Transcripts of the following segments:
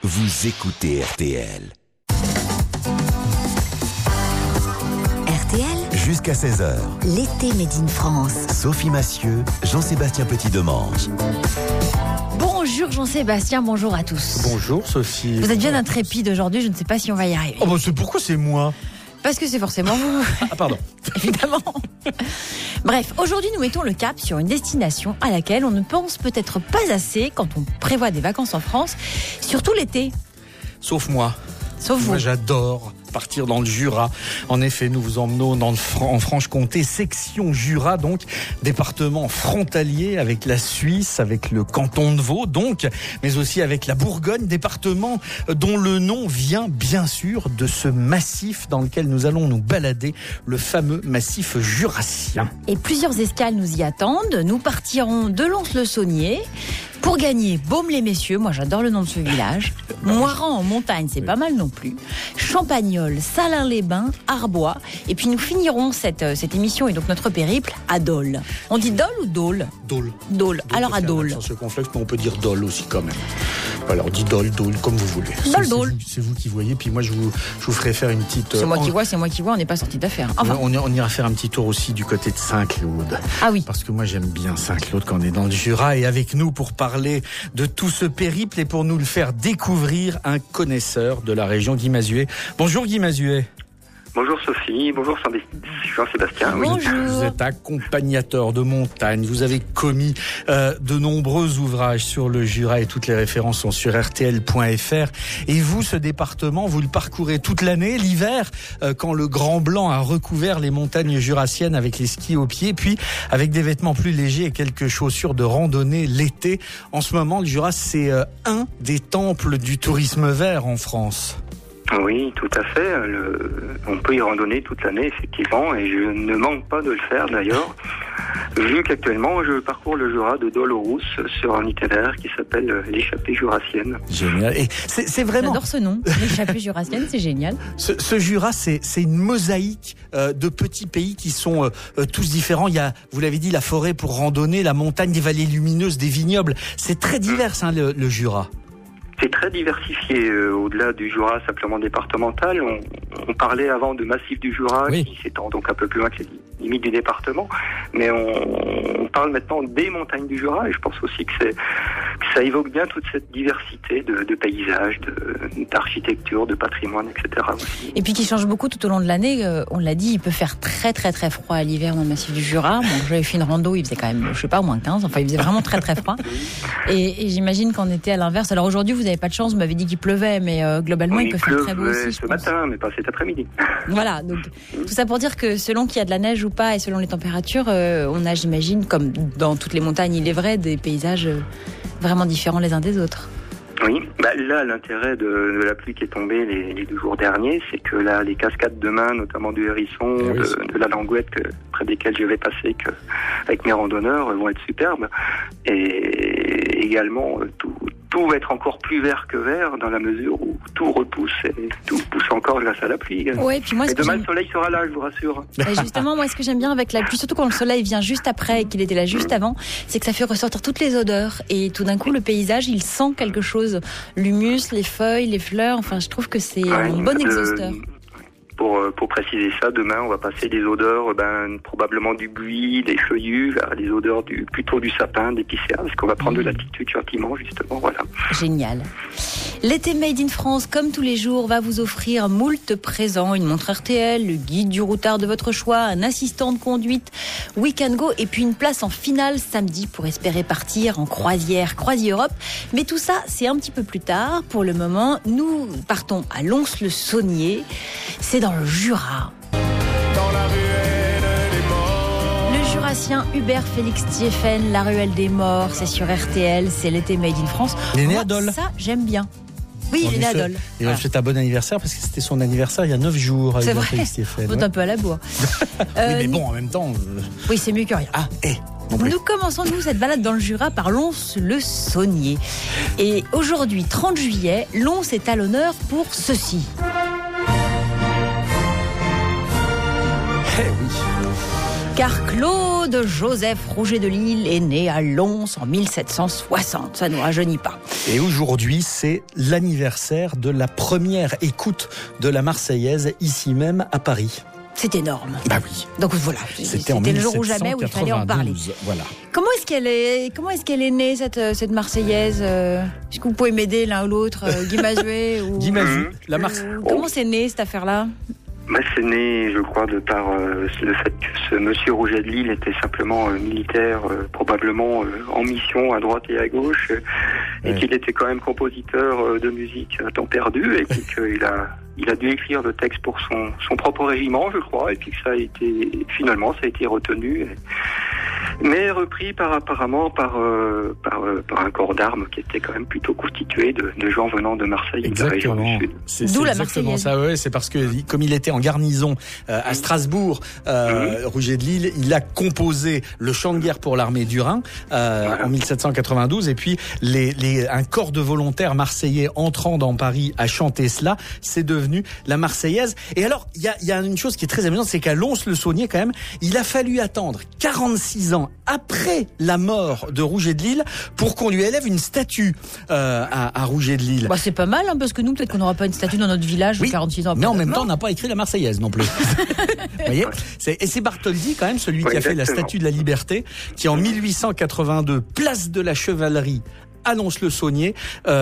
Vous écoutez RTL. RTL, Jusqu'à 16h. l'été Made in France. Sophie Massieu, Jean-Sébastien Petit-Demange. Bonjour Jean-Sébastien, bonjour à tous. Bonjour Sophie. Vous êtes bien intrépide aujourd'hui, je ne sais pas si on va y arriver. Oh bah pourquoi c'est moi? Parce que c'est forcément vous. Ah pardon. Évidemment. Bref, aujourd'hui nous mettons le cap sur une destination à laquelle on ne pense peut-être pas assez quand on prévoit des vacances en France, surtout l'été. Sauf moi. Sauf vous. Moi j'adore partir dans le Jura. En effet, nous vous emmenons en Franche-Comté, section Jura, donc département frontalier avec la Suisse, avec le canton de Vaud, donc, mais aussi avec la Bourgogne, département dont le nom vient bien sûr de ce massif dans lequel nous allons nous balader, le fameux massif jurassien. Et plusieurs escales nous y attendent. Nous partirons de Lons-le-Saunier. Pour gagner Baume-les-Messieurs, moi j'adore le nom de ce village. Moiran en montagne, c'est pas mal non plus. Champagnole, Salins-les-Bains, Arbois. Et puis nous finirons cette émission et donc notre périple à Dole. On dit Dole ou Dole ? Dole. Dole. Alors à Dole. Ce complexe, mais on peut dire Dole aussi quand même. Voilà, on dit Dole, comme vous voulez. Dole. C'est vous qui voyez, puis moi je vous ferai faire une petite... C'est moi qui vois, on n'est pas sorti d'affaire. Enfin. On ira faire un petit tour aussi du côté de Saint-Claude. Ah oui. Parce que moi j'aime bien Saint-Claude quand on est dans le Jura. Et avec nous pour parler de tout ce périple et pour nous le faire découvrir, un connaisseur de la région, Guy Mazuet. Bonjour Guy Mazuet. Bonjour Sophie, bonjour Jean-Sébastien. Bonjour. Vous êtes accompagnateur de montagne, vous avez commis de nombreux ouvrages sur le Jura et toutes les références sont sur rtl.fr. Et vous, ce département, vous le parcourez toute l'année, l'hiver, quand le grand blanc a recouvert les montagnes jurassiennes avec les skis aux pieds, puis avec des vêtements plus légers et quelques chaussures de randonnée l'été. En ce moment, le Jura, c'est un des temples du tourisme vert en France. Oui, tout à fait. On peut y randonner toute l'année, effectivement, et je ne manque pas de le faire d'ailleurs, vu qu'actuellement je parcours le Jura de Dole aux Rousses sur un itinéraire qui s'appelle l'échappée jurassienne. Génial. Et c'est vraiment... J'adore ce nom, l'échappée jurassienne, c'est génial. Ce Jura, c'est une mosaïque de petits pays qui sont tous différents. Il y a, vous l'avez dit, la forêt pour randonner, la montagne, des vallées lumineuses, des vignobles. C'est très divers, hein, le Jura. C'est très diversifié, au-delà du Jura simplement départemental. On parlait avant de massif du Jura, oui, qui s'étend donc un peu plus loin que les limites du département. Mais on parle maintenant des montagnes du Jura, et je pense aussi que ça évoque bien toute cette diversité de paysages, d'architecture, de patrimoine, etc. aussi. Et puis qui change beaucoup tout au long de l'année. On l'a dit, il peut faire très très très froid à l'hiver dans le massif du Jura. Bon, j'avais fait une rando, il faisait quand même, je sais pas, au moins 15. Enfin, il faisait vraiment très très froid. Et j'imagine qu'en été à l'inverse. Alors aujourd'hui, vous n'avez pas de chance, vous m'avez dit qu'il pleuvait, mais globalement, il peut faire très beau aussi. Ce matin, mais pas cet après-midi. Voilà, donc tout ça pour dire que selon qu'il y a de la neige ou pas et selon les températures, on a, j'imagine, comme dans toutes les montagnes, il est vrai, des paysages vraiment différents les uns des autres. Oui, là, l'intérêt de la pluie qui est tombée les 2 jours derniers, c'est que là, les cascades de Main, notamment du Hérisson, de la Langouette, près desquelles je vais passer avec mes randonneurs, vont être superbes. Et également, tout va être encore plus vert que vert dans la mesure où tout repousse et tout pousse encore grâce à la pluie. Ouais, puis moi, et demain, le soleil sera là, je vous rassure. Et justement, moi, ce que j'aime bien avec la pluie, surtout quand le soleil vient juste après et qu'il était là juste avant, c'est que ça fait ressortir toutes les odeurs. Et tout d'un coup, le paysage, il sent quelque chose. L'humus, les feuilles, les fleurs, enfin, je trouve que c'est un bon exhausteur. Pour préciser ça, demain, on va passer des odeurs, probablement du buis, des feuillus, vers les odeurs plutôt du sapin, des piscères, parce qu'on va prendre de l'altitude gentiment, justement, voilà. Génial. L'été Made in France, comme tous les jours, va vous offrir moult présents, une montre RTL, le guide du routard de votre choix, un assistant de conduite, Week-end Go, et puis une place en finale samedi pour espérer partir en croisière, Croisi-Europe. Mais tout ça, c'est un petit peu plus tard. Pour le moment, nous partons à Lons-le-Saunier. C'est dans le Jura. Le Jurassien Hubert Félix Thieffen, la ruelle des morts, c'est sur RTL, c'est l'été Made in France. Il est né à Dole. Ça, j'aime bien. Oui, il est né à Dole. Il va fêter un bon anniversaire parce que c'était son anniversaire il y a 9 jours. C'est vrai, on est un peu à la bourre. Oui, mais bon, en même temps... Oui, c'est mieux que rien. Nous commençons, cette balade dans le Jura par Lons-le-Saunier. Et aujourd'hui, 30 juillet, Lons est à l'honneur pour ceci. Eh oui. Car Claude Joseph Rouget de Lille est né à Lons en 1760. Ça ne nous rajeunit pas. Et aujourd'hui, c'est l'anniversaire de la première écoute de la Marseillaise, ici même à Paris. C'est énorme. Bah oui. Donc voilà, c'était le jour ou jamais où il fallait en parler. Voilà. Comment est-ce qu'elle est née, cette Marseillaise Est-ce que vous pouvez m'aider l'un ou l'autre, Guy Mazuet ou... Guy Mazuet, la Marseillaise. Comment c'est né cette affaire-là ? C'est né, je crois, de par le fait que ce monsieur Rouget de Lille était simplement militaire, probablement en mission à droite et à gauche, et qu'il était quand même compositeur de musique à temps perdu, et puis qu'il a dû écrire le texte pour son propre régiment, je crois, et puis que ça a été retenu, mais repris apparemment par un corps d'armes qui était quand même plutôt constitué de gens venant de Marseille et de la région du Sud. D'où la exactement Marseillaise. Ça, ouais, c'est parce que comme il était en garnison à Strasbourg, Rouget de Lille, il a composé le chant de guerre pour l'armée du Rhin en 1792, et puis un corps de volontaires marseillais entrant dans Paris a chanté cela, c'est devenu la Marseillaise. Et alors, il y a une chose qui est très amusante, c'est qu'à Lons-le-Saunier, quand même, il a fallu attendre 46 ans après la mort de Rouget de Lille pour qu'on lui élève une statue à Rouget de Lille. Bah, c'est pas mal, parce que nous, peut-être qu'on n'aura pas une statue dans notre village 46 ans après. Mais en même temps, on n'a pas écrit la Marseillaise non plus. Vous voyez, et c'est Bartholdi, quand même, celui qui a fait la statue de la Liberté, qui en 1882, place de la Chevalerie, Lons-le-Saunier,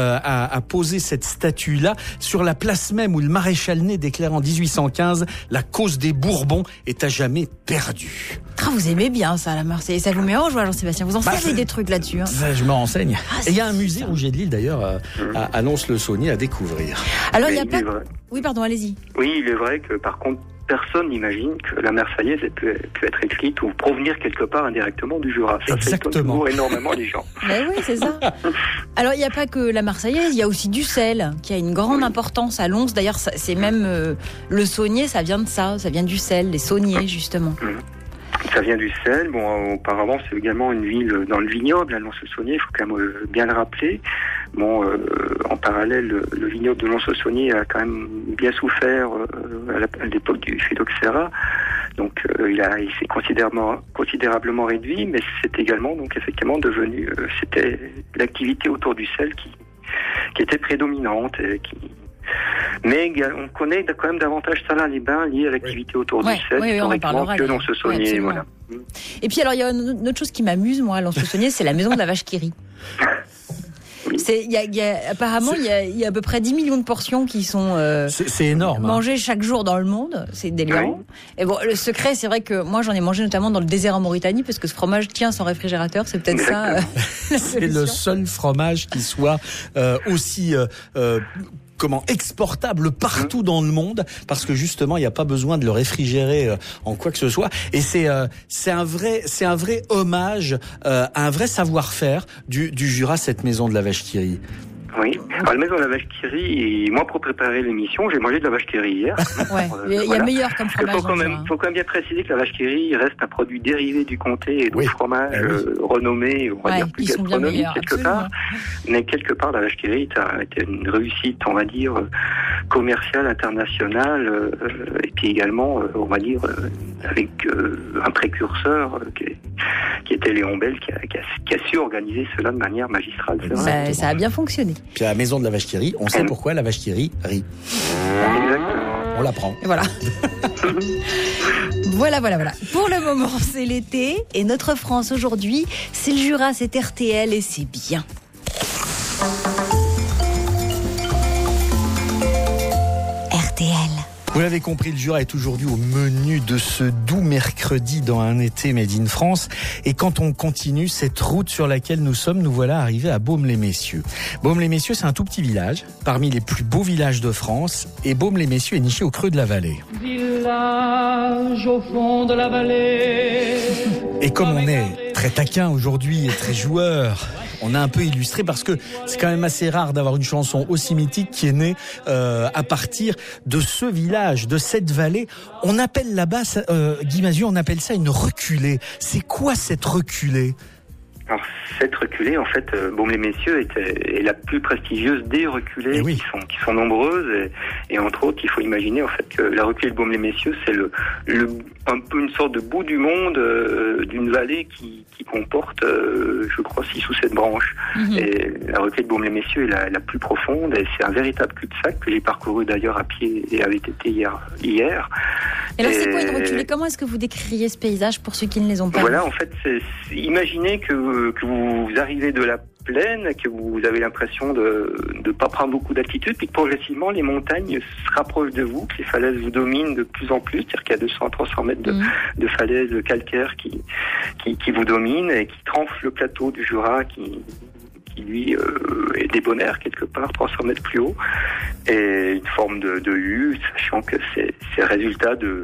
a posé cette statue-là sur la place même où le maréchal Ney déclare en 1815 « La cause des Bourbons est à jamais perdue ». Ah, vous aimez bien ça, la Marseillaise. Ça vous met en joie, Jean-Sébastien. Vous en savez des trucs là-dessus. Hein. Je me renseigne. Et il y a un musée ça. Rouget de Lille, d'ailleurs, à Lons-le-Saunier à découvrir. Alors, il y a pas... Oui, pardon, allez-y. Oui, il est vrai que, par contre, personne n'imagine que la Marseillaise ait pu être écrite ou provenir quelque part indirectement du Jura. Ça étonne toujours énormément les gens. Mais oui, c'est ça. Alors, il n'y a pas que la Marseillaise, il y a aussi du sel, qui a une grande importance à Lons. D'ailleurs, c'est même le Saunier, ça vient de ça, ça vient du sel, les sauniers, justement. Ça vient du sel. Bon, auparavant, c'est également une ville dans le vignoble, Lons-le-Saunier, il faut quand même bien le rappeler. Bon, en parallèle, le vignoble de Lons-le-Saunier a quand même bien souffert à l'époque du phylloxéra. Donc, il s'est considérablement réduit, mais c'est également, donc, effectivement, devenu, c'était l'activité autour du sel qui était prédominante et mais on connaît quand même davantage Salins-les-Bains lié à l'activité autour du sel, historiquement, que Lons-le-Saunier. Voilà. Et puis alors, il y a une autre chose qui m'amuse, moi, à Lons-le-Saunier, c'est la maison de la vache qui rit. Apparemment, il y a à peu près 10 millions de portions qui sont c'est énorme, mangées chaque jour dans le monde. C'est délirant. Oui. Et bon, le secret, c'est vrai que moi, j'en ai mangé notamment dans le désert en Mauritanie, parce que ce fromage tient sans réfrigérateur. C'est peut-être ça. C'est le seul fromage qui soit aussi exportable partout dans le monde, parce que justement il n'y a pas besoin de le réfrigérer en quoi que ce soit, et c'est un vrai hommage à un vrai savoir-faire du Jura, cette maison de la vache qui rit. Oui. Alors, la maison de la vache qui rit, et moi, pour préparer l'émission, j'ai mangé de la vache qui rit hier. Ouais, il y a meilleur comme fromage. Il faut quand même bien préciser que la vache qui rit reste un produit dérivé du comté et donc fromage renommé, on va dire plus gastronomique quelque part. Mais quelque part, la vache qui rit a été une réussite, on va dire, commerciale, internationale, et puis également, on va dire, avec un précurseur qui était Léon Bell, qui a su organiser cela de manière magistrale. Ça a bien fonctionné. Puis à la maison de la vache qui rit, on sait pourquoi la vache qui rit. Exactement. On l'apprend. Et voilà. Voilà. Pour le moment, c'est l'été. Et notre France aujourd'hui, c'est le Jura, c'est RTL et c'est bien. RTL. Vous l'avez compris, le Jura est aujourd'hui au menu de ce doux mercredi dans un été Made in France. Et quand on continue cette route sur laquelle nous sommes, nous voilà arrivés à Baume-les-Messieurs. Baume-les-Messieurs, c'est un tout petit village, parmi les plus beaux villages de France. Et Baume-les-Messieurs est niché au creux de la vallée. Village au fond de la vallée. Et comme on est très taquin aujourd'hui et très joueur, on a un peu illustré, parce que c'est quand même assez rare d'avoir une chanson aussi mythique qui est née à partir de ce village, de cette vallée. On appelle là-bas, Guy Mazuet, on appelle ça une reculée. C'est quoi cette reculée ? Alors, cette reculée, en fait, Baume-les-Messieurs est la plus prestigieuse des reculées qui sont nombreuses. Et entre autres, il faut imaginer, en fait, que la reculée de Baume-les-Messieurs, c'est un peu une sorte de bout du monde d'une vallée qui comporte, je crois, 6 ou 7 branches. Et la reculée de Baume-les-Messieurs est la plus profonde. Et c'est un véritable cul-de-sac que j'ai parcouru d'ailleurs à pied et avait été hier. Et alors, c'est quoi une reculée? Comment est-ce que vous décririez ce paysage pour ceux qui ne les ont pas vus? Voilà, en fait, imaginez que vous arrivez de la plaine, que vous avez l'impression de ne pas prendre beaucoup d'altitude, puis que progressivement, les montagnes se rapprochent de vous, que les falaises vous dominent de plus en plus, c'est-à-dire qu'il y a 200 à 300 mètres de falaises calcaires qui vous dominent et qui tranchent le plateau du Jura qui lui est débonnaire quelque part 300 mètres plus haut, et une forme de U, sachant que c'est le résultat de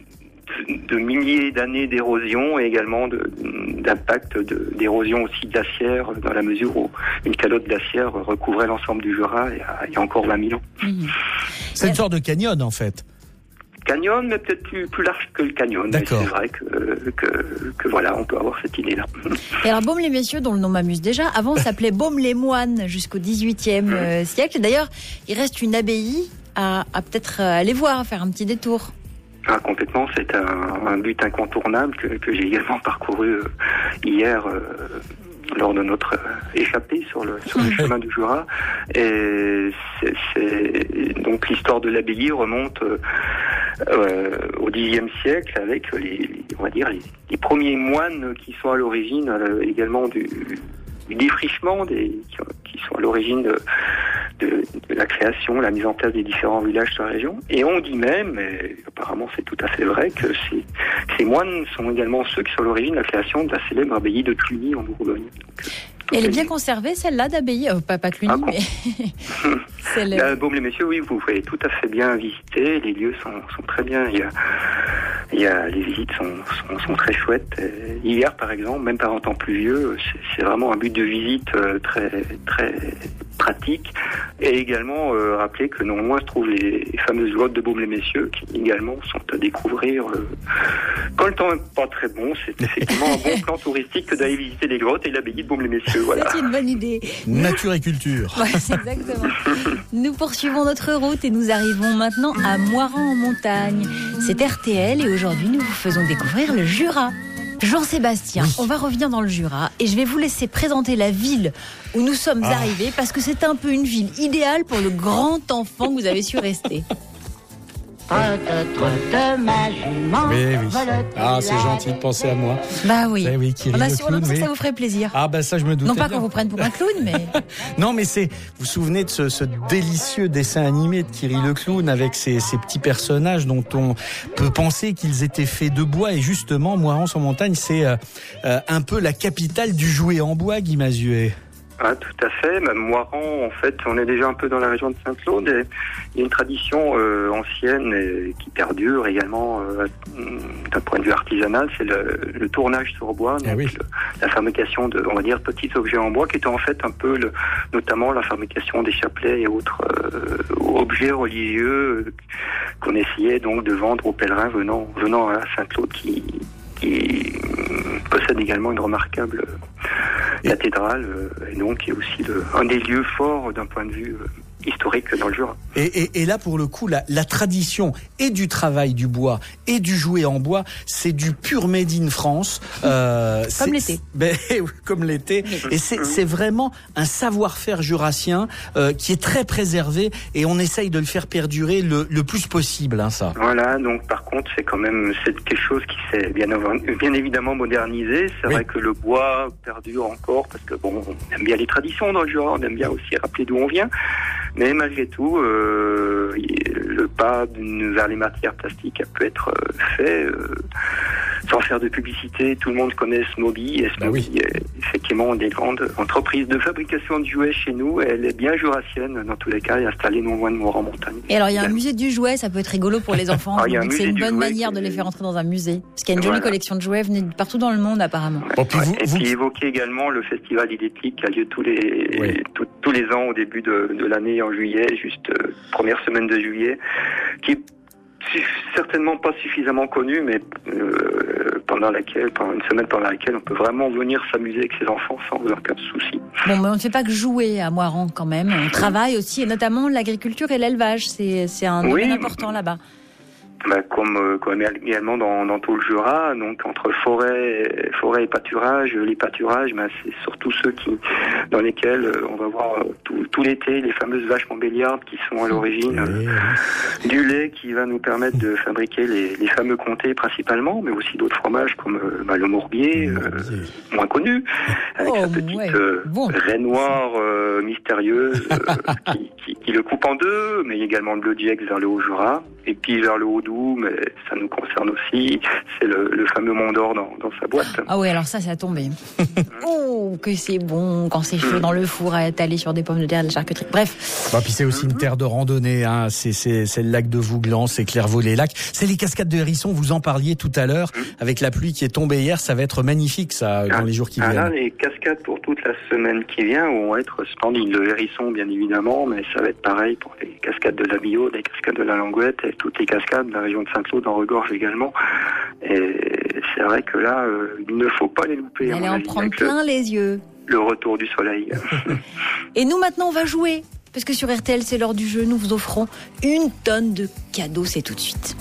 milliers d'années d'érosion et également d'impact d'érosion aussi glaciaire, dans la mesure où une calotte glaciaire recouvrait l'ensemble du Jura il y a encore 20 000 ans. C'est une sorte de canyon en fait. Canyon, mais peut-être plus large que le canyon. D'accord. Mais c'est vrai que voilà, on peut avoir cette idée-là. Et alors, Baume-les-Messieurs, dont le nom m'amuse déjà, avant s'appelait Baume-les-Moines jusqu'au XVIIIe siècle. D'ailleurs, il reste une abbaye à peut-être aller voir, à faire un petit détour. Ah, complètement, c'est un but incontournable que j'ai également parcouru hier lors de notre échappée sur le chemin du Jura. Et donc l'histoire de l'abbaye remonte au Xe siècle avec les premiers moines qui sont à l'origine également du défrichement qui sont à l'origine de la création, la mise en place des différents villages de la région. Et on dit même, et apparemment c'est tout à fait vrai, que ces moines sont également ceux qui sont à l'origine de la création de la célèbre abbaye de Cluny en Bourgogne. Elle est bien conservée, celle-là, d'abbaye, pas Cluny, mais... Baume-les-Messieurs, oui, vous pouvez tout à fait bien visiter. Les lieux sont très bien. Les visites sont très chouettes. Hier, par exemple, même par un temps pluvieux, c'est vraiment un but de visite très très pratique. Et également rappeler que non loin se trouvent les fameuses grottes de Baume-les-Messieurs, qui également sont à découvrir. Quand le temps n'est pas très bon, c'est effectivement un bon plan touristique que d'aller visiter les grottes et l'abbaye de Baume-les-Messieurs. Voilà. C'est une bonne idée. Nature et culture. Ouais, c'est exactement. Nous poursuivons notre route et nous arrivons maintenant à Moirans en montagne. C'est RTL et aujourd'hui nous vous faisons découvrir le Jura. Jean-Sébastien, on va revenir dans le Jura et je vais vous laisser présenter la ville où nous sommes arrivés parce que c'est un peu une ville idéale pour le grand enfant que vous avez su rester. Oui. Ah, c'est gentil de penser à moi. Bah oui. On a sûrement l'impression que ça vous ferait plaisir. Ah bah ça je me doutais. Non pas bien. qu'on vous prenne pour un clown, mais... Non mais vous vous souvenez de ce délicieux dessin animé de Kiri le clown avec ces petits personnages dont on peut penser qu'ils étaient faits de bois, et justement Moirans en montagne c'est un peu la capitale du jouet en bois, Guy Mazuet. Ah, tout à fait. Même Moirans, en fait, on est déjà un peu dans la région de Saint-Claude. Et il y a une tradition ancienne et qui perdure également d'un point de vue artisanal, c'est le tournage sur bois, donc la fabrication de, on va dire, petits objets en bois, qui étaient en fait un peu, notamment la fabrication des chapelets et autres objets religieux qu'on essayait donc de vendre aux pèlerins venant à Saint-Claude, qui possède également une remarquable cathédrale, et donc qui est aussi un des lieux forts d'un point de vue historique dans le Jura. Et là, pour le coup, la tradition et du travail du bois et du jouet en bois, c'est du pur made in France. Comme l'été. Comme l'été. Et c'est vraiment un savoir-faire jurassien qui est très préservé, et on essaye de le faire perdurer le plus possible, ça. Voilà, donc par contre, c'est quelque chose qui s'est bien évidemment modernisé. C'est vrai que le bois perdure encore, parce que on aime bien les traditions dans le Jura, on aime bien aussi rappeler d'où on vient. Mais malgré tout, le pas vers les matières plastiques peut être fait sans faire de publicité. Tout le monde connaît Smoby, et Smoby est effectivement une des grandes entreprises de fabrication de jouets chez nous. Elle est bien jurassienne, dans tous les cas, et installée non loin de Moirans en montagne. Et alors, il y a un musée du jouet, ça peut être rigolo pour les enfants. C'est une bonne manière de les faire entrer dans un musée. Parce qu'il y a une jolie collection de jouets venus partout dans le monde, apparemment. Puis évoquer également le festival Idétlique qui a lieu tous les ans au début de l'année en juillet, juste première semaine de juillet, qui certainement pas suffisamment connue, mais pendant une semaine pendant laquelle on peut vraiment venir s'amuser avec ses enfants sans aucun souci. Bon, mais on ne fait pas que jouer à Moirans quand même. On travaille aussi, et notamment l'agriculture et l'élevage. C'est un domaine important là-bas. Comme également dans tout le Jura, donc entre forêt et pâturage. Les pâturages, c'est surtout ceux dans lesquels on va voir tout l'été les fameuses vaches montbéliardes qui sont à l'origine du lait qui va nous permettre de fabriquer les fameux comtés principalement, mais aussi d'autres fromages comme le Morbier, moins connu, avec sa petite raie noire mystérieuse qui le coupe en deux, mais également le Bleu-Diex vers le Haut-Jura, et puis vers le Haut-Doubs, mais ça nous concerne aussi, c'est le fameux Mont d'Or dans sa boîte. Ah oui, alors ça a tombé. Oh, que c'est bon quand c'est chaud dans le four à étaler sur des pommes de terre, de la charcuterie. Bref. Puis c'est aussi une terre de randonnée, hein. C'est le lac de Vouglan, c'est Clairvaux-les-Lacs. C'est les cascades de Hérisson, vous en parliez tout à l'heure, avec la pluie qui est tombée hier, ça va être magnifique ça, dans les jours qui viennent. Là, les cascades pour toute la semaine qui vient vont être splendides. Le Hérisson, bien évidemment, mais ça va être pareil pour les cascades de la Billaude, les cascades de la Langouette, et toutes les cascades de la région de Saint-Claude en regorge également. Et c'est vrai que là, il ne faut pas les louper. Allez en prendre plein les yeux. Le retour du soleil. Et nous, maintenant, on va jouer. Parce que sur RTL, c'est l'heure du jeu. Nous vous offrons 1 tonne de cadeaux. C'est tout de suite.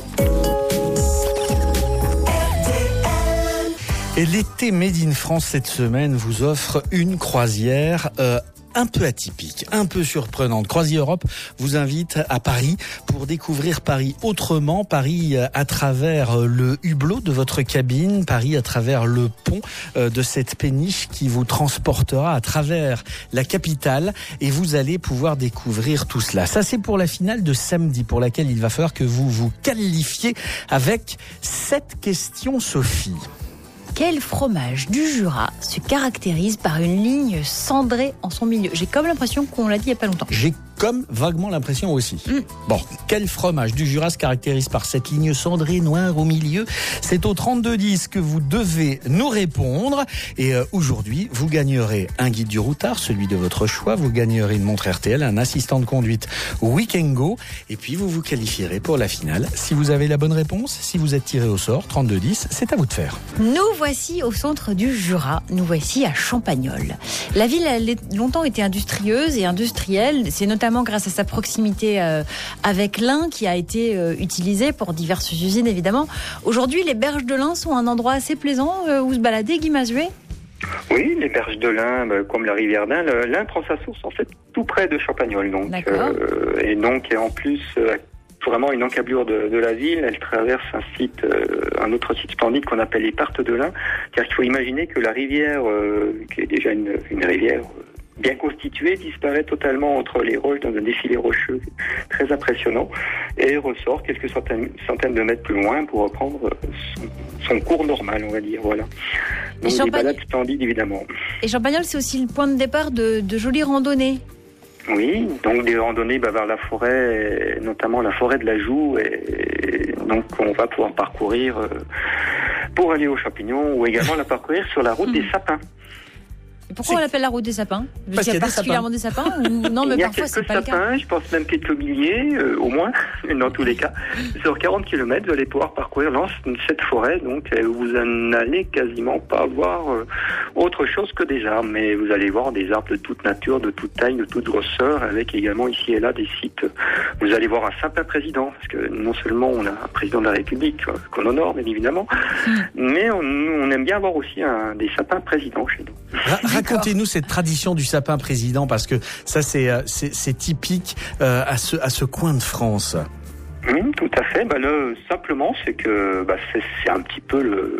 Et l'été Made in France cette semaine vous offre une croisière un peu atypique, un peu surprenante. CroisiEurope vous invite à Paris pour découvrir Paris autrement, Paris à travers le hublot de votre cabine, Paris à travers le pont de cette péniche qui vous transportera à travers la capitale et vous allez pouvoir découvrir tout cela. Ça, c'est pour la finale de samedi pour laquelle il va falloir que vous vous qualifiez avec 7 questions, Sophie. Quel fromage du Jura se caractérise par une ligne cendrée en son milieu? J'ai comme l'impression qu'on l'a dit il n'y a pas longtemps. J'ai comme vaguement l'impression aussi. Bon, quel fromage du Jura se caractérise par cette ligne cendrée noire au milieu? C'est au 3210 que vous devez nous répondre. Et aujourd'hui, vous gagnerez un guide du routard, celui de votre choix. Vous gagnerez une montre RTL, un assistant de conduite Weekend. Et puis, vous vous qualifierez pour la finale. Si vous avez la bonne réponse, si vous êtes tiré au sort, 3210, c'est à vous de faire. Nous voici au centre du Jura. Nous voici à Champagnole. La ville a longtemps été industrieuse et industrielle. C'est notamment grâce à sa proximité avec l'Ain qui a été utilisée pour diverses usines évidemment. Aujourd'hui, les berges de l'Ain sont un endroit assez plaisant où se balader, Guy Mazuet. Oui, les berges de l'Ain, comme la rivière d'Ain, l'Ain prend sa source en fait tout près de Champagnole. Donc, et en plus vraiment une encablure de la ville. Elle traverse un autre site splendide qu'on appelle les Partes de l'Ain. Car il faut imaginer que la rivière, qui est déjà une rivière bien constituée, disparaît totalement entre les roches dans un défilé rocheux très impressionnant et ressort quelques centaines de mètres plus loin pour reprendre son cours normal, on va dire. Voilà. Donc des balades splendides évidemment. Et Champagnole, c'est aussi le point de départ de jolies randonnées. Oui, donc des randonnées vers la forêt, notamment la forêt de la Joux, et donc on va pouvoir parcourir pour aller aux champignons ou également la parcourir sur la route des sapins. Et pourquoi on l'appelle la route des sapins? Parce qu'il y a particulièrement des sapins ou... Non, mais il y a parfois c'est quelques pas sapins, le cas. Je pense même quelques milliers, au moins, dans tous les cas. Sur 40 km, vous allez pouvoir parcourir cette forêt, donc vous n'allez quasiment pas voir autre chose que des arbres, mais vous allez voir des arbres de toute nature, de toute taille, de toute grosseur, avec également ici et là des sites. Vous allez voir un sapin président, parce que non seulement on a un président de la République qu'on honore, bien évidemment, mais on aime bien voir aussi des sapins présidents chez nous. Racontez-nous cette tradition du sapin président, parce que ça c'est typique à ce coin de France. Oui, tout à fait. Là, simplement, c'est que c'est un petit peu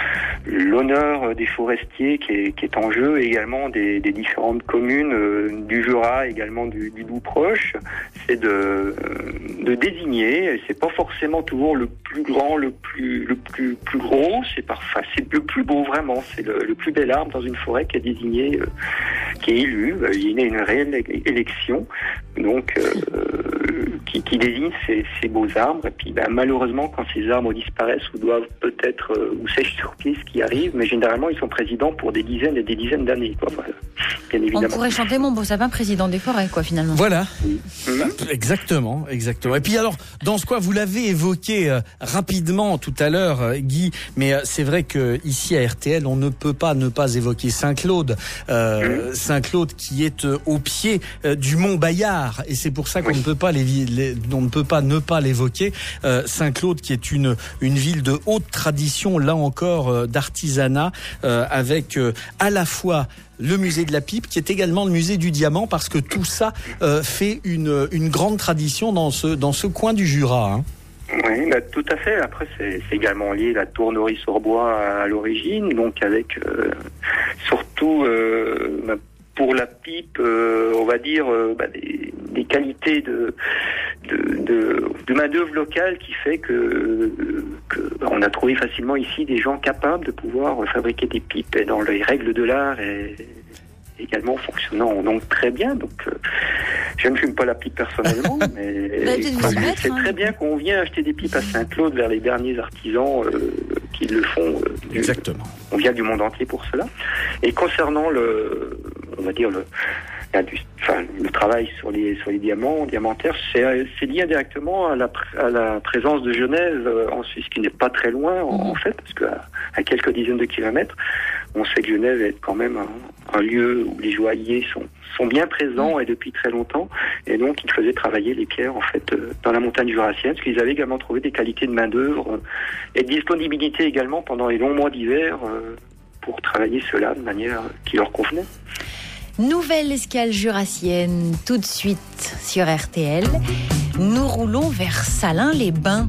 l'honneur des forestiers qui est en jeu, et également des différentes communes du Jura, également du Doubs proche. C'est de désigner. C'est pas forcément toujours le plus grand, le plus gros. C'est le plus beau vraiment. C'est le plus bel arbre dans une forêt qui est désigné, qui est élu. Il y a une réelle élection, donc qui désigne ces beaux arbres. Et puis malheureusement, quand ces arbres disparaissent ou doivent peut-être ou sèchent sur pied, ce qui arrive, mais généralement ils sont présidents pour des dizaines et des dizaines d'années, quoi. Voilà. Bien évidemment. On pourrait chanter Mon beau sapin président des forêts, quoi, finalement. Voilà. Oui. Exactement. Et puis alors, dans ce coin, vous l'avez évoqué rapidement tout à l'heure, Guy, mais c'est vrai que ici à RTL, on ne peut pas ne pas évoquer Saint-Claude. Saint-Claude qui est au pied du Mont Bayard, et c'est pour ça qu'on ne peut pas on ne peut pas ne pas l'évoquer. Saint-Claude qui est une ville de haute tradition, là encore, d'artisanat, avec à la fois le musée de la pipe, qui est également le musée du diamant, parce que tout ça fait une grande tradition dans ce coin du Jura. Hein. Oui, tout à fait. Après, c'est également lié à la tournerie sur bois à l'origine, donc avec surtout pour la pipe, on va dire des qualités de main-d'œuvre locale qui fait que on a trouvé facilement ici des gens capables de pouvoir fabriquer des pipes et dans les règles de l'art et également fonctionnant donc très bien. Donc je ne fume pas la pipe personnellement, mais c'est très bien qu'on vient acheter des pipes à Saint-Claude vers les derniers artisans qui le font. Exactement. On vient du monde entier pour cela. Et concernant le travail sur les diamants, diamantaires, c'est lié directement à la présence de Genève en Suisse, qui n'est pas très loin en fait, parce qu'à quelques dizaines de kilomètres, on sait que Genève est quand même un lieu où les joailliers sont bien présents et depuis très longtemps, et donc ils faisaient travailler les pierres en fait dans la montagne jurassienne, parce qu'ils avaient également trouvé des qualités de main d'œuvre et de disponibilité également pendant les longs mois d'hiver pour travailler cela de manière qui leur convenait. Nouvelle escale jurassienne, tout de suite sur RTL. Nous roulons vers Salins-les-Bains.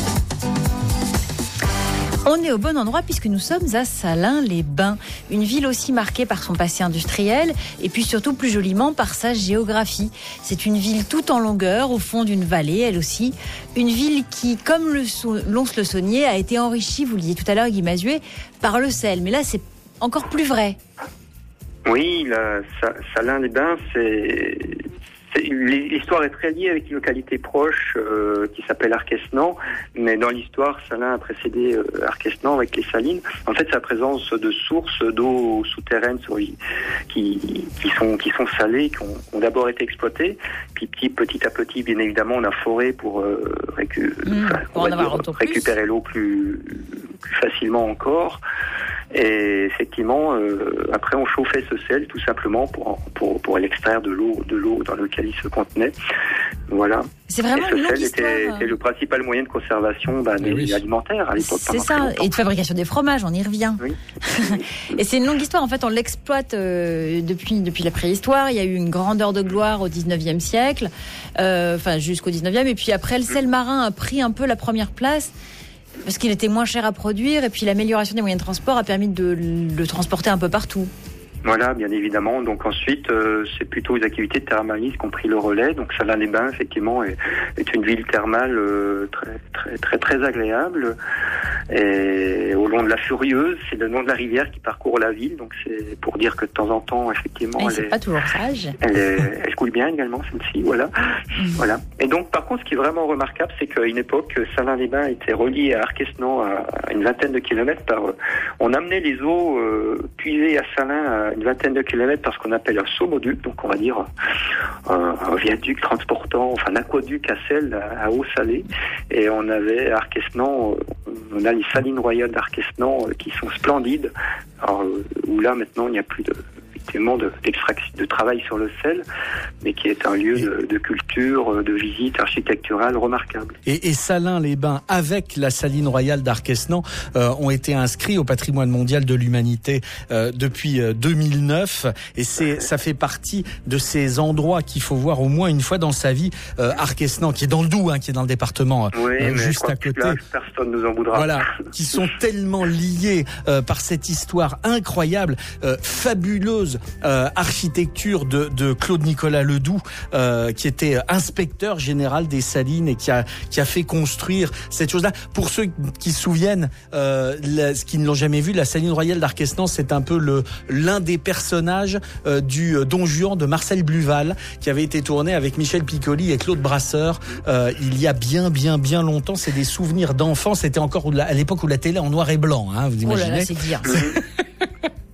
On est au bon endroit puisque nous sommes à Salins-les-Bains, une ville aussi marquée par son passé industriel et puis surtout plus joliment par sa géographie. C'est une ville toute en longueur, au fond d'une vallée, elle aussi. Une ville qui, comme Lons-le-Saunier, a été enrichie, vous le disiez tout à l'heure, Guy Mazuet, par le sel. Mais là, c'est encore plus vrai. Oui, Salins-les-Bains, l'histoire est très liée avec une localité proche qui s'appelle Arquesnan, mais dans l'histoire, Salins a précédé Arquesnan avec les salines. En fait, c'est la présence de sources d'eau souterraines qui sont salées, qui ont d'abord été exploitées, puis petit à petit, bien évidemment, on a foré pour récupérer l'eau plus facilement encore. Et effectivement, après on chauffait ce sel tout simplement pour l'extraire de l'eau dans laquelle il se contenait. Voilà. C'est vraiment et ce une longue sel histoire. était le principal moyen de conservation alimentaire à l'époque. C'est ça, et de fabrication des fromages, on y revient. Oui. Et c'est une longue histoire, en fait, on l'exploite depuis la préhistoire. Il y a eu une grandeur de gloire au 19e siècle, jusqu'au 19e, et puis après le sel marin a pris un peu la première place. Parce qu'il était moins cher à produire et puis l'amélioration des moyens de transport a permis de le transporter un peu partout. Voilà, bien évidemment. Donc ensuite, c'est plutôt les activités de thermalisme qui ont pris le relais. Donc Salins-les-Bains, effectivement, est une ville thermale très, très, très agréable. Et au long de la Furieuse, c'est le nom de la rivière qui parcourt la ville. Donc c'est pour dire que de temps en temps, effectivement, c'est pas toujours sage. Elle coule bien également, celle-ci. Voilà. Voilà. Et donc, par contre, ce qui est vraiment remarquable, c'est qu'à une époque, Salins-les-Bains était relié à Arquesnan à une vingtaine de kilomètres on amenait les eaux puisées à Salins à une vingtaine de kilomètres par ce qu'on appelle un saumoduc, donc on va dire un viaduc transportant, un aqueduc à sel à eau salée. Et on avait à Arquesnan, on a les salines royales d'Arquesnan qui sont splendides, où là maintenant il n'y a plus de travail sur le sel, mais qui est un lieu de culture, de visite architecturale remarquable. Et Salins-les-Bains, avec la saline royale d'Arquesnan, ont été inscrits au patrimoine mondial de l'humanité depuis 2009. Et ça fait partie de ces endroits qu'il faut voir au moins une fois dans sa vie. Arquesnan, qui est dans le Doubs, qui est dans le département juste à côté. Personne nous en voudra. Voilà, qui sont tellement liés par cette histoire incroyable, fabuleuse, architecture de Claude-Nicolas Ledoux, qui était inspecteur général des salines et qui a fait construire cette chose-là. Pour ceux qui se souviennent, qui ne l'ont jamais vu, la saline royale d'Arquesnan, c'est un peu l'un des personnages du Don Juan de Marcel Bluval, qui avait été tourné avec Michel Piccoli et Claude Brasseur il y a bien longtemps. C'est des souvenirs d'enfance. C'était encore à l'époque où la télé en noir et blanc, vous imaginez. Oh là là, c'est dire.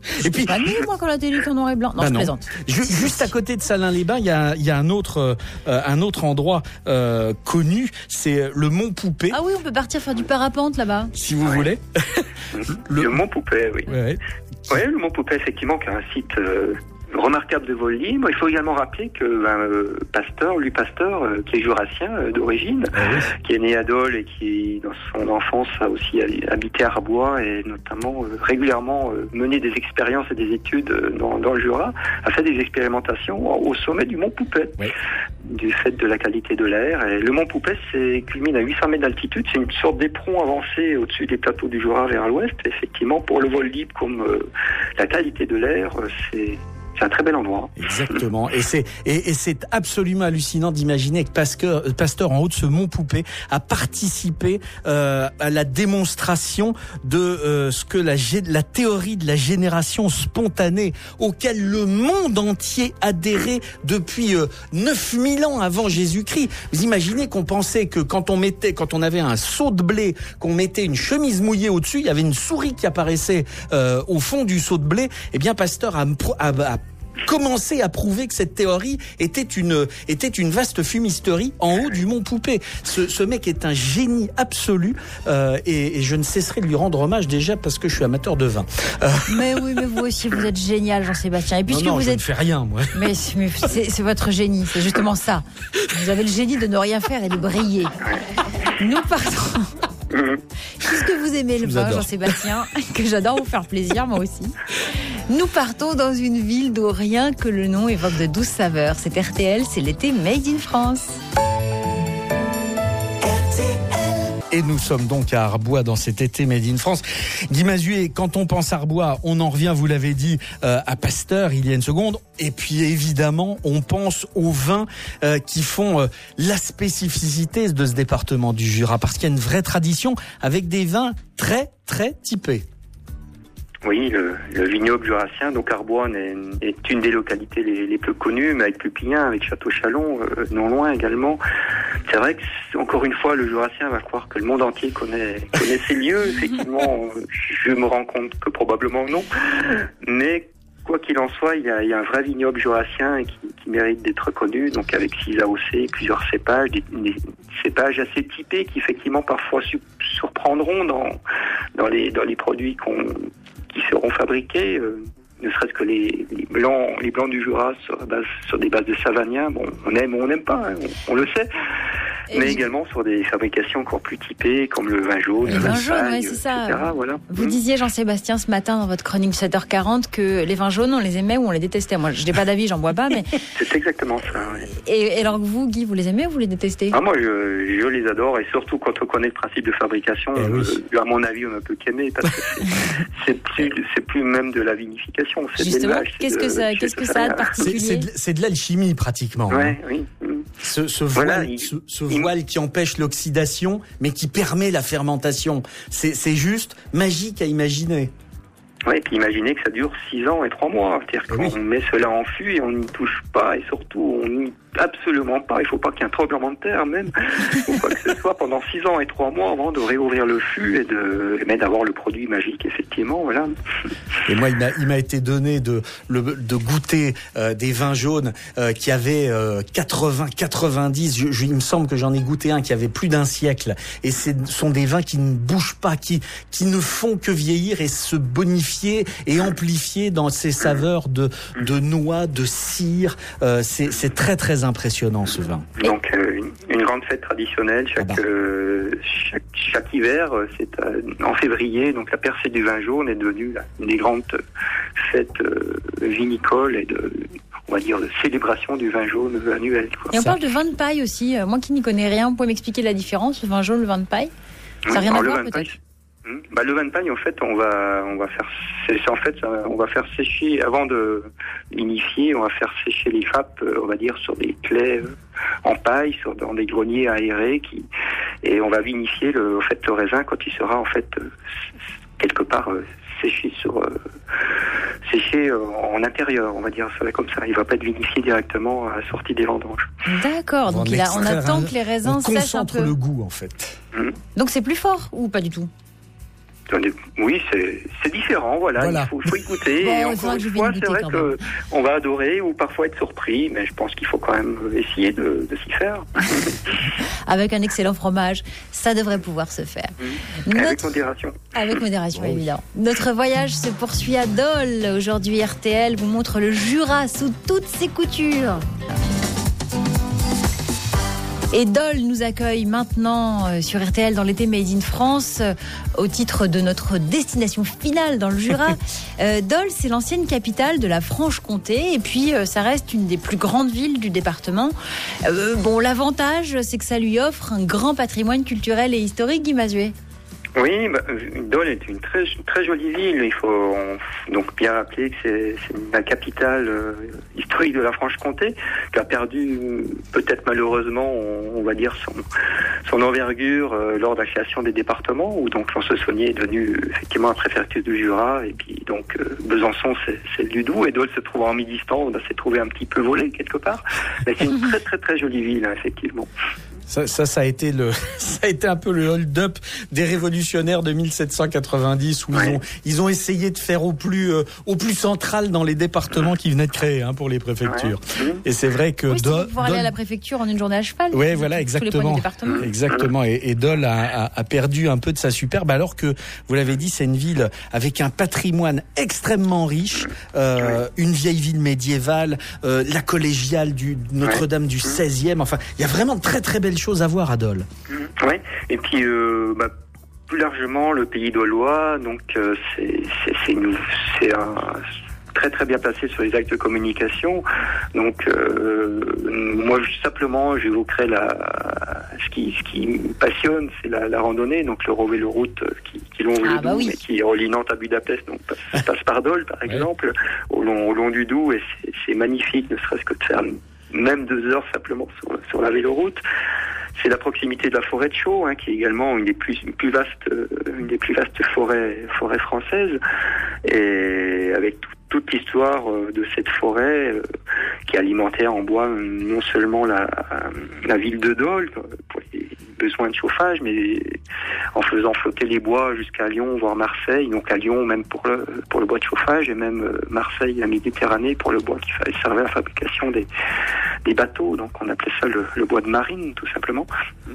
Et puis, pas né, moi, quand la télé est en noir et blanc. Non, je plaisante. Juste à côté de Salins-les-Bains, il y a un autre endroit connu, c'est le Mont Poupée. Ah oui, on peut partir faire du parapente là-bas. Si vous voulez. Le Mont Poupée, oui. Ouais. Oui, le Mont Poupée, effectivement, qui est un site remarquable de vol libre. Il faut également rappeler que Louis Pasteur, qui est jurassien d'origine, qui est né à Dole et qui, dans son enfance, a aussi habité à Arbois et notamment régulièrement mené des expériences et des études dans le Jura, a fait des expérimentations au sommet du Mont Poupée, du fait de la qualité de l'air. Et le Mont Poupée culmine à 800 mètres d'altitude. C'est une sorte d'éperon avancé au-dessus des plateaux du Jura vers l'ouest. Effectivement, pour le vol libre comme la qualité de l'air, c'est un très bel endroit. Exactement. Et c'est absolument hallucinant d'imaginer que Pasteur, en haut de ce Mont Poupée, a participé à la démonstration de ce que la théorie de la génération spontanée, auquel le monde entier adhérait depuis 9000 ans avant Jésus-Christ. Vous imaginez qu'on pensait que quand on avait un seau de blé, qu'on mettait une chemise mouillée au-dessus, il y avait une souris qui apparaissait au fond du seau de blé. Eh bien, Pasteur a commencé à prouver que cette théorie était une vaste fumisterie en haut du Mont Poupée. Ce mec est un génie absolu et je ne cesserai de lui rendre hommage déjà parce que je suis amateur de vin. Mais oui, mais vous aussi vous êtes génial, Jean-Sébastien. Et puisque non, vous je ne fais rien, moi. Mais c'est votre génie, c'est justement ça. Vous avez le génie de ne rien faire et de briller. Nous partons. Puisque vous aimez le vin, Jean-Sébastien, que j'adore vous faire plaisir, moi aussi. Nous partons dans une ville d'où rien que le nom évoque de douces saveurs. C'est RTL, c'est l'été Made in France. Et nous sommes donc à Arbois dans cet été Made in France. Guy Mazuet, quand on pense Arbois, on en revient, vous l'avez dit, à Pasteur il y a une seconde. Et puis évidemment, on pense aux vins qui font la spécificité de ce département du Jura. Parce qu'il y a une vraie tradition avec des vins très, très typés. Oui, le vignoble jurassien, donc Arbois est une des localités les plus connues, mais avec Pupillin, avec Château-Chalon, non loin également. C'est vrai que, encore une fois, le jurassien va croire que le monde entier connaît ces lieux. Effectivement, je me rends compte que probablement non. Mais quoi qu'il en soit, il y a un vrai vignoble jurassien qui mérite d'être connu, donc avec 6 AOC, plusieurs cépages, des cépages assez typés qui effectivement parfois surprendront dans les produits qui seront fabriqués, ne serait-ce que les blancs du Jura sur des bases de Savagnin. Bon, on aime ou on n'aime pas, hein, on le sait. Mais également sur des fabrications encore plus typées, comme le vin jaune, le vin jaune, paille, c'est ça. etc. Voilà. Vous disiez, Jean-Sébastien, ce matin dans votre chronique 7h40 que les vins jaunes, on les aimait ou on les détestait. Moi, je n'ai pas d'avis, j'en bois pas, mais... C'est exactement ça, oui. Et alors que vous, Guy, vous les aimez ou vous les détestez ? Moi, je les adore, et surtout quand on connaît le principe de fabrication, à mon avis, on ne peut qu'aimer, parce que c'est plus même de la vinification, c'est justement, de l'élevage. Qu'est-ce que ça a de particulier ? C'est de l'alchimie, pratiquement. Ouais, oui. Ce voile qui empêche l'oxydation, mais qui permet la fermentation. C'est juste magique à imaginer. Oui, et puis imaginez que ça dure 6 ans et 3 mois. C'est-à-dire qu'on met cela en fût et on n'y touche pas, et surtout on n'y absolument pas. Il ne faut pas qu'il y ait un tremblement de terre même, ou quoi que ce soit, pendant 6 ans et 3 mois avant de réouvrir le fût et d'avoir le produit magique, effectivement. Voilà. Et moi, il m'a été donné de goûter des vins jaunes qui avaient 80-90. Il me semble que j'en ai goûté un qui avait plus d'1 siècle. Et ce sont des vins qui ne bougent pas, qui ne font que vieillir et se bonifier et amplifier dans ses saveurs de noix, de cire. C'est très très impressionnant ce vin. Donc une grande fête traditionnelle chaque hiver, c'est en février. Donc la percée du vin jaune est devenue une des grandes fêtes vinicoles et on va dire de célébration du vin jaune annuel. Et on parle de vin de paille aussi. Moi qui n'y connais rien, vous pouvez m'expliquer la différence, le vin jaune, le vin de paille ? Ça n'a rien à voir peut-être ? Le vin de paille, en fait, on va faire sécher avant de l'initier. On va faire sécher les grappes, on va dire, sur des claies en paille, dans des greniers aérés, et on va vinifier le raisin quand il sera en fait quelque part séché en intérieur, on va dire ça comme ça. Il va pas être vinifié directement à la sortie des vendanges. D'accord. Donc on attend que les raisins sèchent un peu. On concentre le goût en fait. Donc c'est plus fort ou pas du tout ? Oui, c'est différent, voilà. Il faut y goûter. Bon, et encore une fois, c'est vrai qu'on va adorer ou parfois être surpris, mais je pense qu'il faut quand même essayer de s'y faire. Avec un excellent fromage, ça devrait pouvoir se faire. Avec modération. Avec modération, évidemment. Notre voyage se poursuit à Dole. Aujourd'hui, RTL vous montre le Jura sous toutes ses coutures. Et Dole nous accueille maintenant sur RTL dans l'été Made in France au titre de notre destination finale dans le Jura. Dole, c'est l'ancienne capitale de la Franche-Comté et puis ça reste une des plus grandes villes du département. Bon, l'avantage, c'est que ça lui offre un grand patrimoine culturel et historique, Guy Mazuet. Oui, Dole est une très, très jolie ville. Il faut donc bien rappeler que c'est la capitale historique de la Franche-Comté, qui a perdu peut-être malheureusement, on va dire, son envergure lors de la création des départements, où donc Lons-le-Saunier est devenu effectivement un préfecture du Jura, et puis donc Besançon c'est du Doubs, et Dole se trouve en mi-distance, on s'est trouvé un petit peu volé quelque part. Mais c'est une très, très, très jolie ville, effectivement. Ça a été un peu le hold-up des révolutionnaires de 1790 où ils ont essayé de faire au plus central dans les départements qui venaient de créer pour les préfectures. Ouais. Et c'est vrai que Dole pouvoir aller à la préfecture en une journée à cheval. Oui, voilà, exactement. Exactement. Et Dole a perdu un peu de sa superbe, alors que vous l'avez dit, c'est une ville avec un patrimoine extrêmement riche, une vieille ville médiévale, la collégiale du Notre-Dame du 16e. Enfin, il y a vraiment de très très belles choses à voir à Dole. Oui, et puis plus largement le pays dolois, donc c'est un très très bien placé sur les actes de communication. Donc moi simplement j'évoquerai ce qui me passionne, c'est la randonnée, donc l'Eurovéloroute qui longe le Doubs, et qui relie Nantes à Budapest, donc passe par Dole par exemple, au long du Doubs, et c'est magnifique, ne serait-ce que de faire même 2 heures simplement sur la véloroute. C'est la proximité de la forêt de Chaux, qui est également une des plus vastes forêts françaises, et avec toute l'histoire de cette forêt qui alimentait en bois non seulement la ville de Dole pour les besoins de chauffage, mais en faisant flotter les bois jusqu'à Lyon, voire Marseille, donc à Lyon même pour le bois de chauffage, et même Marseille, la Méditerranée, pour le bois qui servait à la fabrication des bateaux. Donc on appelait ça le bois de marine, tout simplement.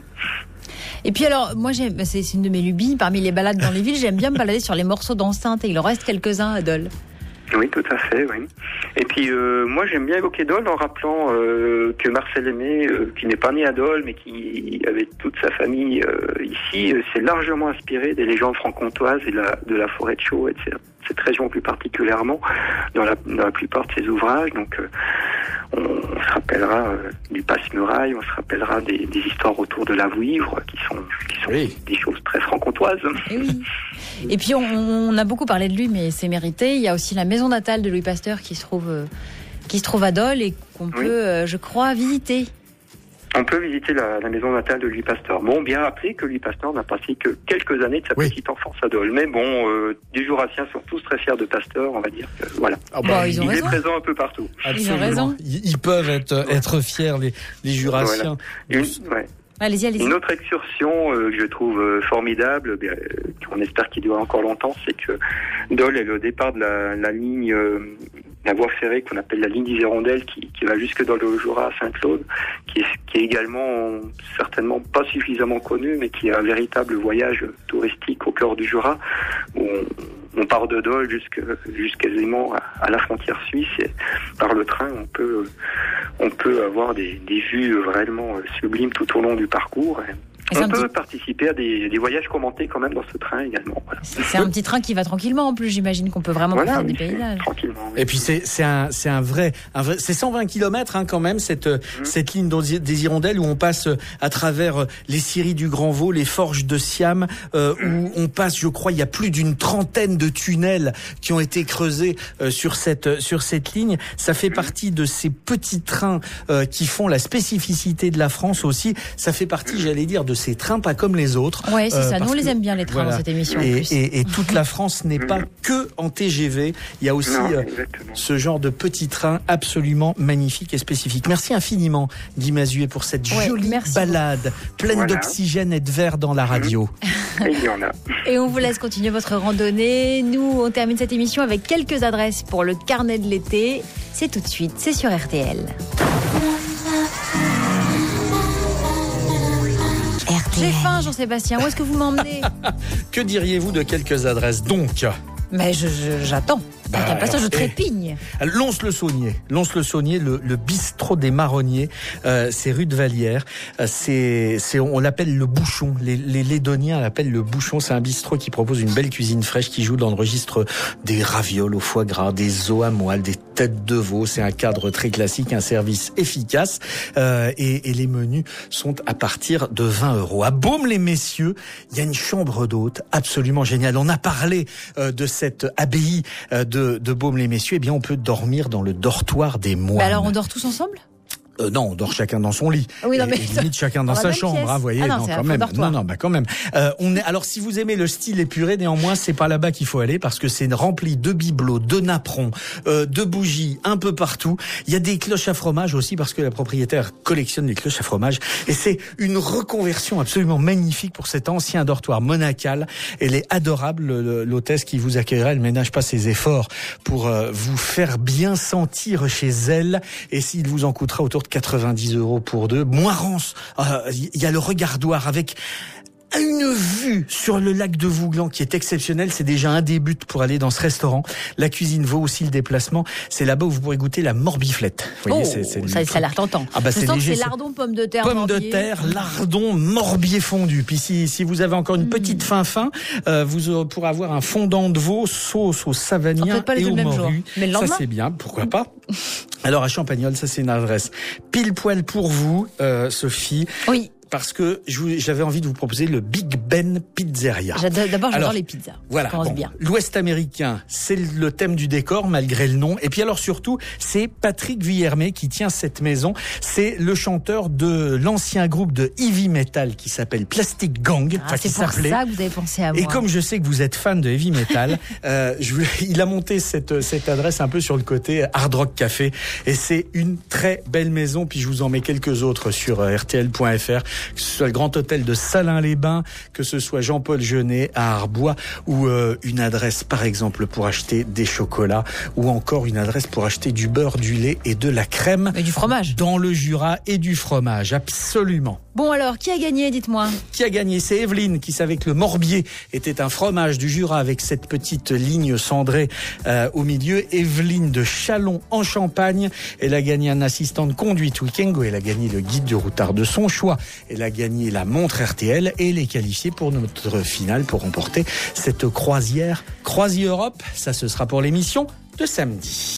Et puis alors, moi c'est une de mes lubies, parmi les balades dans les villes, j'aime bien me balader sur les morceaux d'enceinte, et il en reste quelques-uns à Dole. Oui, tout à fait, oui. Et puis, moi, j'aime bien évoquer Dole en rappelant que Marcel Aimé, qui n'est pas né à Dole, mais qui avait toute sa famille ici, s'est largement inspiré des légendes franc-comtoises et de la forêt de Chaux, et de cette région plus particulièrement, dans la plupart de ses ouvrages. Donc, on se rappellera du Passe-Muraille, on se rappellera des histoires autour de la Vouivre, qui sont des choses très franc-comtoises. Et oui. Et puis on a beaucoup parlé de lui, mais c'est mérité. Il y a aussi la maison natale de Louis Pasteur qui se trouve à Dole et qu'on peut, je crois, visiter. On peut visiter la maison natale de Louis Pasteur. Bon, bien rappeler que Louis Pasteur n'a passé que quelques années de sa petite enfance à Dole. Mais bon, les Jurassiens sont tous très fiers de Pasteur, on va dire. Voilà. Ils ont raison. Il est présent un peu partout. Ils ont raison. Ils peuvent être fiers, les Jurassiens. Voilà. Allez-y. Une autre excursion que je trouve formidable, qu'on espère qu'il durera encore longtemps, c'est que Dole est le départ de la ligne, la voie ferrée qu'on appelle la ligne des Hirondelles, qui va jusque dans le Jura à Saint-Claude, qui est également certainement pas suffisamment connue, mais qui est un véritable voyage touristique au cœur du Jura, où on part de Dole jusqu'aisément à la frontière suisse, et par le train on peut avoir des vues vraiment sublimes tout au long du parcours. On peut participer à des voyages commentés quand même dans ce train également. Voilà. C'est un petit train qui va tranquillement en plus, j'imagine qu'on peut vraiment profiter des paysages. Tranquillement. Et puis c'est un vrai, c'est 120 km quand même cette ligne des Hirondelles où on passe à travers les scieries du Grand Vaux, les forges de Siam, où on passe, je crois, il y a plus d'une trentaine de tunnels qui ont été creusés sur cette ligne. Ça fait partie de ces petits trains qui font la spécificité de la France aussi. Ça fait partie, j'allais dire, de ces trains pas comme les autres. Oui, c'est ça. Nous, on les aime bien, les trains, dans cette émission. Et toute la France n'est pas que en TGV. Il y a aussi ce genre de petits trains absolument magnifiques et spécifiques. Merci infiniment, Guy Mazuet, pour cette jolie balade pleine d'oxygène et de verre dans la radio. Il y en a. Et on vous laisse continuer votre randonnée. Nous, on termine cette émission avec quelques adresses pour le carnet de l'été. C'est tout de suite, c'est sur RTL. J'ai faim, Jean-Sébastien. Où est-ce que vous m'emmenez? Que diriez-vous de quelques adresses donc? Mais j'attends. Je trépigne. Lons-le-Saunier. Lons-le-Saunier, le bistrot des marronniers. C'est rue de Vallière. On l'appelle le bouchon. Les Lédoniens l'appellent le bouchon. C'est un bistrot qui propose une belle cuisine fraîche qui joue dans le registre des ravioles au foie gras, des os à moelle, des têtes de veau. C'est un cadre très classique, un service efficace. Et les menus sont à partir de 20 €. À Baume-les-Messieurs, il y a une chambre d'hôte absolument géniale. On a parlé de cette abbaye de Baume-les-Messieurs. Eh bien, on peut dormir dans le dortoir des moines. Alors, on dort tous ensemble? Non, on dort chacun dans son lit. Oui, non, mais et limite chacun dans sa chambre, vous voyez. Non, quand même. Quand même. Alors, si vous aimez le style épuré, néanmoins, c'est pas là-bas qu'il faut aller parce que c'est rempli de bibelots, de napperons, de bougies, un peu partout. Il y a des cloches à fromage aussi parce que la propriétaire collectionne les cloches à fromage. Et c'est une reconversion absolument magnifique pour cet ancien dortoir monacal. Elle est adorable, l'hôtesse qui vous accueillera. Elle ménage pas ses efforts pour vous faire bien sentir chez elle. Et s'il vous en coûtera autour de 90 € pour deux. Moirance, il y a le regardoir avec une vue sur le lac de Vouglan qui est exceptionnelle. C'est déjà un début pour aller dans ce restaurant. La cuisine vaut aussi le déplacement. C'est là-bas où vous pourrez goûter la morbiflette. Vous voyez, ça a l'air tentant. C'est léger. C'est lardon, pommes de terre, pommes de terre, lardon, morbier fondu. Puis si vous avez encore une petite fin, vous pourrez avoir un fondant de veau, sauce au savagnin et au morue. Mais le lendemain, ça c'est bien, pourquoi pas. Alors à Champagnole, ça c'est une adresse pile poil pour vous, Sophie. Oui. Parce que j'avais envie de vous proposer le Big Ben Pizzeria. D'abord, j'adore les pizzas. Voilà. Bien. L'Ouest américain, c'est le thème du décor, malgré le nom. Et puis alors surtout, c'est Patrick Vuillermet qui tient cette maison. C'est le chanteur de l'ancien groupe de heavy metal qui s'appelle Plastic Gang. C'est pour ça que vous avez pensé à moi. Et comme je sais que vous êtes fan de heavy metal, il a monté cette adresse un peu sur le côté Hard Rock Café. Et c'est une très belle maison. Puis je vous en mets quelques autres sur rtl.fr. Que ce soit le Grand Hôtel de Salins-les-Bains, que ce soit Jean-Paul Jeunet à Arbois, ou une adresse par exemple pour acheter des chocolats, ou encore une adresse pour acheter du beurre, du lait et de la crème. Et du fromage. Dans le Jura et du fromage, absolument. Bon alors, qui a gagné, dites-moi? Qui a gagné? C'est Evelyne qui savait que le Morbier était un fromage du Jura avec cette petite ligne cendrée au milieu. Evelyne de Châlons en Champagne. Elle a gagné un assistant de conduite Wikengo. Elle a gagné le guide du routard de son choix. Elle a gagné la montre RTL et elle est qualifiée pour notre finale pour remporter cette croisière Croisi Europe. Ça, ce sera pour l'émission de samedi.